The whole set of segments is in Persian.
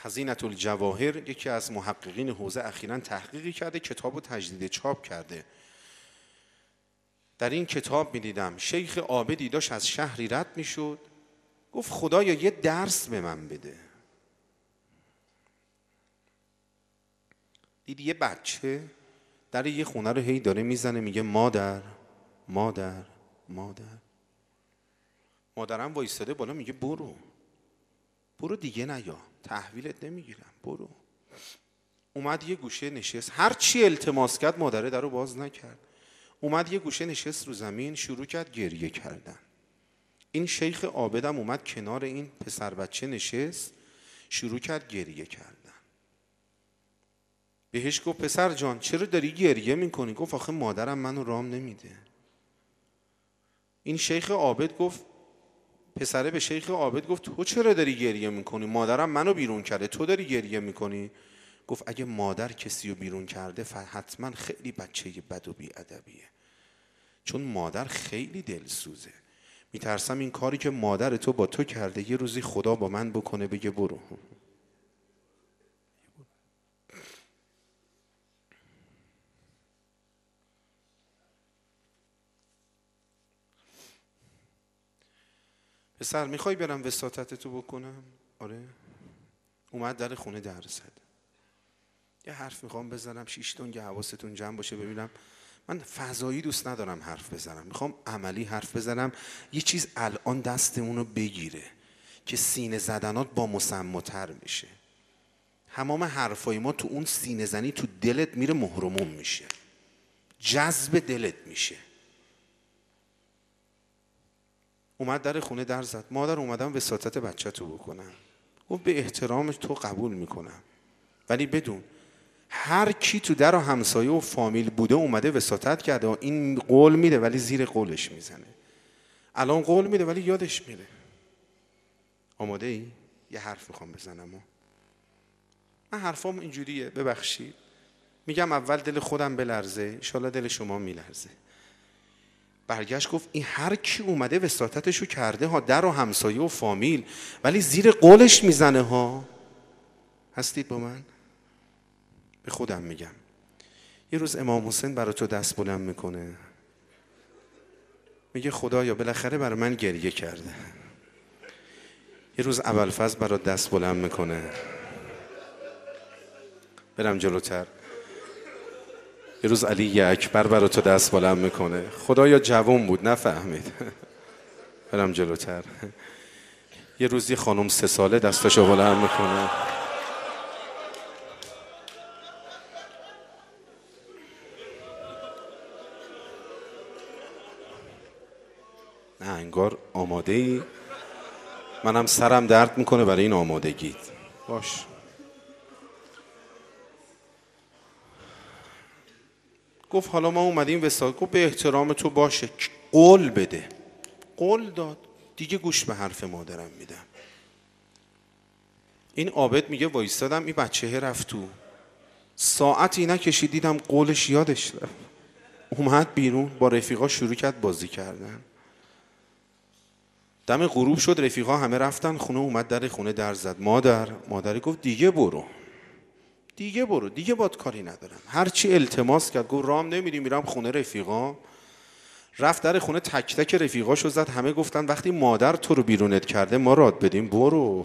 خزینة الجواهر یکی از محققین حوزه اخیراً تحقیقی کرده، کتاب رو تجدید چاپ کرده. در این کتاب می‌دیدم شیخ عابدی داشت از شهری رد می‌شد، گفت خدایا یه درس به من بده. دیدی یه بچه در یه خونه رو هی داره میزنه، میگه مادر مادر مادر. مادرم وایستاده بالا میگه برو دیگه نیا، تحویلت نمیگیرم، برو. اومد یه گوشه نشست، هر چی التماس کرد مادره درو باز نکرد. اومد یه گوشه نشست رو زمین، شروع کرد گریه کردن. این شیخ عابدم اومد کنار این پسر بچه نشست، شروع کرد گریه کردن. بهش گفت پسر جان چرا داری گریه میکنی؟ گفت آخه مادرم منو رام نمیده. این شیخ عابد گفت، پسره به شیخ عابد گفت تو چرا داری گریه میکنی؟ مادرم منو بیرون کرده، تو داری گریه میکنی؟ گفت اگه مادر کسی رو بیرون کرده حتما خیلی بچه بد و بی‌ادبیه، چون مادر خیلی دلسوزه. میترسم این کاری که مادر تو با تو کرده یه روزی خدا با من بکنه بگه برو. پسر میخوای برم وساطت تو بکنم؟ آره. اومد در خونه در زد. یه حرف میخوام بزنم 6 تنگ، حواستون جمع باشه. ببینم من فضایی دوست ندارم حرف بزنم، میخوام عملی حرف بزنم. یه چیز الان دستمونو بگیره که سینه زدنات با مسماتر میشه. همام حرفای ما تو اون سینه زنی تو دلت میره، مهرموم میشه، جذب دلت میشه. اومد در خونه در زد. مادر اومدم وساطت بچه تو بکنم. گفت به احترامش تو قبول میکنم، ولی بدون هر کی تو در و همسایه و فامیل بوده اومده وساطت کرده. این قول میده ولی زیر قولش میزنه. الان قول میده ولی یادش میره. آماده ای؟ یه حرف میخوام بزنم. من حرفام اینجوریه، ببخشید. میگم اول دل خودم بلرزه، انشالله دل شما میلرزه. برگشت گفت این هر کی اومده وساطتشو کرده ها، در و همسایه و فامیل، ولی زیر قولش میزنه ها. هستید با من؟ به خودم میگم. یه روز امام حسین برای تو دست بلند میکنه، میگه خدایا بالاخره برای من گریه کرده. یه روز ابوالفضل برای دست بلند میکنه، برم جلوتر. یه روز علی اکبر برای تو دست بلند میکنه، خدایا جوان بود نفهمید. برم جلوتر. یه روز یه خانم 3 ساله دستشو بلند میکنه. نه انگار آماده ای؟ منم سرم درد میکنه برای این آمادگیت. باش. گفت حالا ما اومدیم وساطت. گفت به احترام تو باشه، قول بده. قول داد. دیگه گوش به حرف مادرم میدم. این عابد میگه وایستادم، این بچه رفت تو. ساعتی نکشید دیدم قولش یادش رفت. اومد بیرون با رفیقا شروع کرد بازی کردن. دم غروب شد، رفیقا همه رفتن خونه. اومد در خونه در زد. مادر گفت دیگه برو، دیگه باد کاری ندارم. هرچی التماس کرد گفت رام نمیدی، میرم خونه رفیقا. رفت در خونه تک تک رفیقاشو زد. همه گفتن وقتی مادر تو رو بیرونت کرده ما راد بدیم، برو.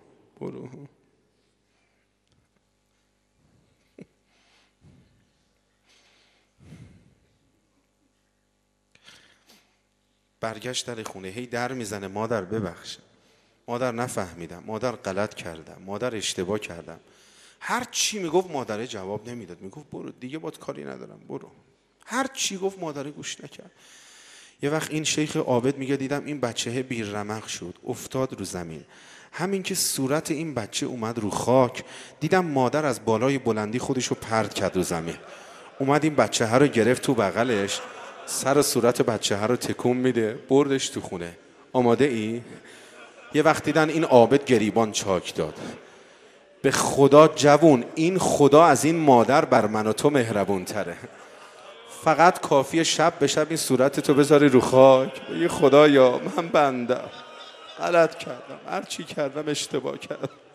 برگشت در خونه، هی در میزنه مادر ببخش، مادر نفهمیدم، مادر غلط کردم، مادر اشتباه کردم. هر چی میگفت مادره جواب نمیداد، میگفت برو دیگه باد کاری ندارم، برو. هر چی گفت مادره گوش نکرد. یه وقت این شیخ عابد میگه دیدم این بچه بیرمق شد، افتاد رو زمین. همین که صورت این بچه اومد رو خاک، دیدم مادر از بالای بلندی خودشو پرت کرد رو زمین. اومد این بچه ها رو گرفت تو بغلش، سر و صورت بچه ها رو تکون میده، بردش تو خونه. آماده ای؟ یه وقت دیدن این عابد گریبان چاک داد. به خدا جوون، این خدا از این مادر بر من و تو مهربون تره. فقط کافیه شب به شب این صورت تو بذاری رو خاک، بگی خدایا من بنده غلط کردم، هر چی کردم اشتباه کردم.